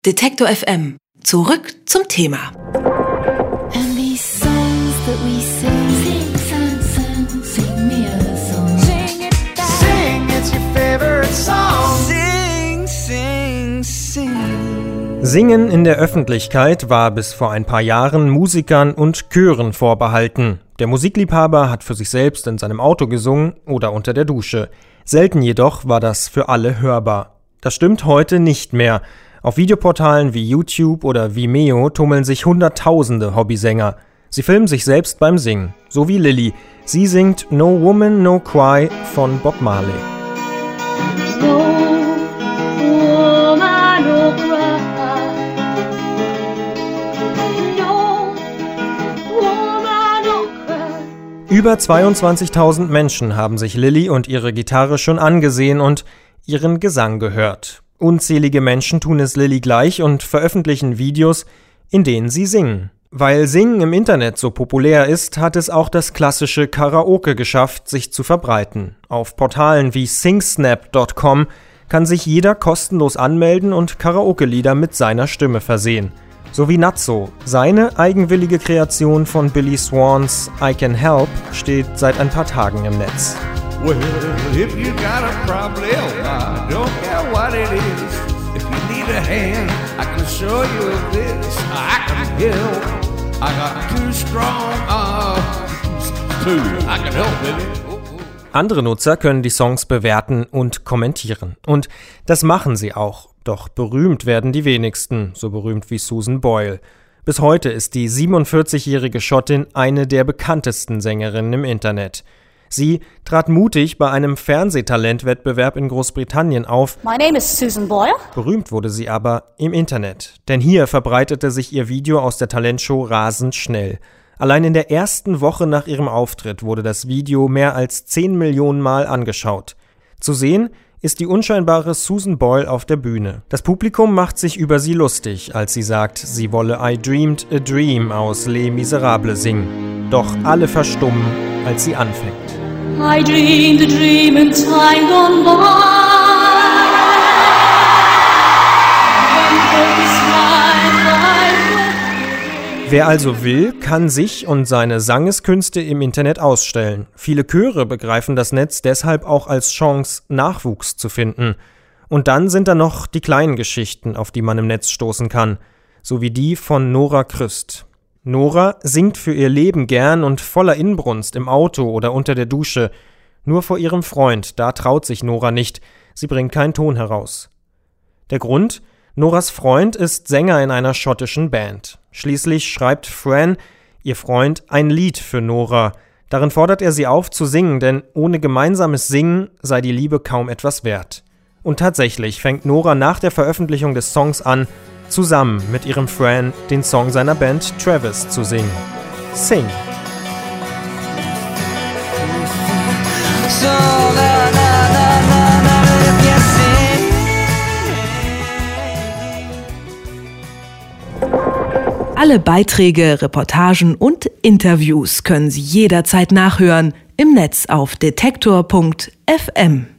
Detektor FM. Zurück zum Thema. And these songs that we sing, sing me a song. Sing it back. Sing, it's your favorite song. Sing. Singen in der Öffentlichkeit war bis vor ein paar Jahren Musikern und Chören vorbehalten. Der Musikliebhaber hat für sich selbst in seinem Auto gesungen oder unter der Dusche. Selten jedoch war das für alle hörbar. Das stimmt heute nicht mehr. Auf Videoportalen wie YouTube oder Vimeo tummeln sich Hunderttausende Hobbysänger. Sie filmen sich selbst beim Singen, so wie Lilly. Sie singt No Woman, No Cry von Bob Marley. No woman, no cry. No woman, no cry. Über 22.000 Menschen haben sich Lilly und ihre Gitarre schon angesehen und ihren Gesang gehört. Unzählige Menschen tun es Lilly gleich und veröffentlichen Videos, in denen sie singen. Weil Singen im Internet so populär ist, hat es auch das klassische Karaoke geschafft, sich zu verbreiten. Auf Portalen wie singsnap.com kann sich jeder kostenlos anmelden und Karaoke-Lieder mit seiner Stimme versehen. So wie Natso. Seine eigenwillige Kreation von Billy Swans I Can Help steht seit ein paar Tagen im Netz. Well, if you got a problem, I don't care what it is. If you need a hand, I can show you this. I can help. I got two strong arms, I can help with it. Andere Nutzer können die Songs bewerten und kommentieren. Und das machen sie auch. Doch berühmt werden die wenigsten, so berühmt wie Susan Boyle. Bis heute ist die 47-jährige Schottin eine der bekanntesten Sängerinnen im Internet. Sie trat mutig bei einem Fernsehtalentwettbewerb in Großbritannien auf. My name is Susan Boyle. Berühmt wurde sie aber im Internet. Denn hier verbreitete sich ihr Video aus der Talentshow rasend schnell. Allein in der ersten Woche nach ihrem Auftritt wurde das Video mehr als 10 Millionen Mal angeschaut. Zu sehen ist die unscheinbare Susan Boyle auf der Bühne. Das Publikum macht sich über sie lustig, als sie sagt, sie wolle I Dreamed a Dream aus Les Miserables singen. Doch alle verstummen, als sie anfängt. I dreamed a dream in time gone by. Wer also will, kann sich und seine Sangeskünste im Internet ausstellen. Viele Chöre begreifen das Netz deshalb auch als Chance, Nachwuchs zu finden. Und dann sind da noch die kleinen Geschichten, auf die man im Netz stoßen kann, so wie die von Nora Krüst. Nora singt für ihr Leben gern und voller Inbrunst im Auto oder unter der Dusche. Nur vor ihrem Freund, da traut sich Nora nicht, sie bringt keinen Ton heraus. Der Grund? Noras Freund ist Sänger in einer schottischen Band. Schließlich schreibt Fran, ihr Freund, ein Lied für Nora. Darin fordert er sie auf zu singen, denn ohne gemeinsames Singen sei die Liebe kaum etwas wert. Und tatsächlich fängt Nora nach der Veröffentlichung des Songs an, zusammen mit ihrem Fran den Song seiner Band Travis zu singen. Sing. Alle Beiträge, Reportagen und Interviews können Sie jederzeit nachhören im Netz auf detektor.fm.